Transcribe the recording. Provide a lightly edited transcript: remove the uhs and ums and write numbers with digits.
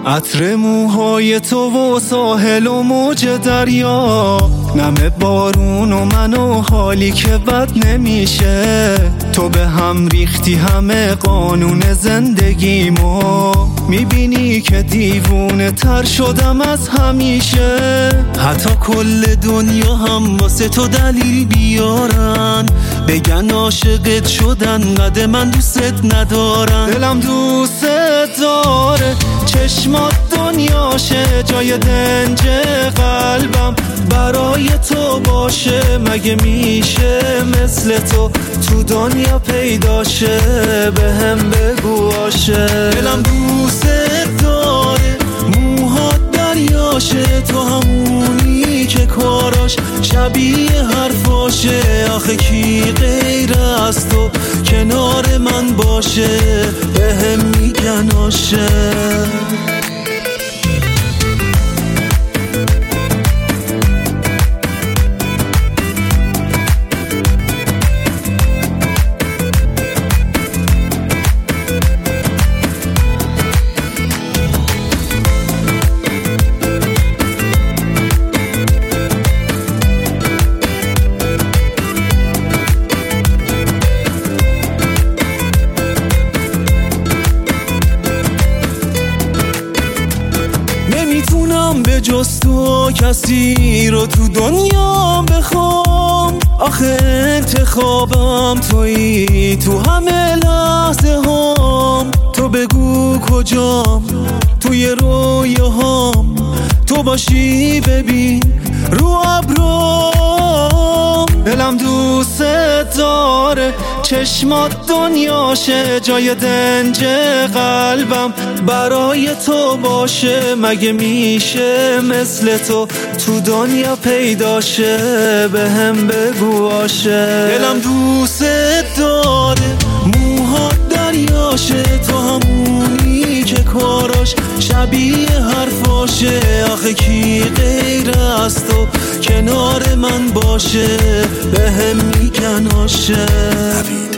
عطر موهای تو و ساحل و موج دریا، نم بارون و من و حالی که بد نمیشه. تو به هم ریختی همه قانون زندگیمو، میبینی که دیوونه تر شدم از همیشه. حتی کل دنیا هم واسه تو دلیل بیارن، بگن عاشقت شدن قد من دوست ندارن. دلم دوست داره، چشمات دنیاشه، جای دنج قلبم برای تو باشه. مگه میشه مثل تو دنیا پیداشه؟ به هم بگو عاشق. دلم دوست داره، موهات دریاشه، تو همونی که کاراش شبیه حرفاشه. آخه کی غیر از تو کنار من باشه؟ به هم میگن عاشق. نمیتونم به جز تو کسی رو تو دنیا بخوام. آخه انتخابم تویی تو همه لحظه هام. تو بگو کجام توی رویاهام، تو باشی ببین رو ابرام. دلم دوست داره، چشمات دنیاشه، جای دنج قلبم برای تو باشه. مگه میشه مثل تو دنیا پیداشه؟ به هم بگو عاشق. دلم دوست داره، موهات دریاشه، تو همونی که کاراش شبیه حرفاشه. آخه کی غیر از تو کنار من باشه؟ به هم میگن عاشق.